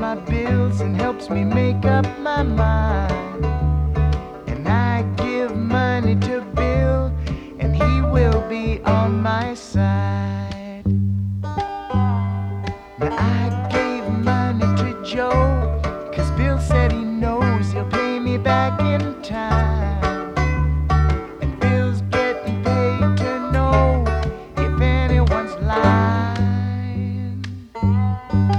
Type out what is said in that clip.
my bills and helps me make up my mind. And I give money to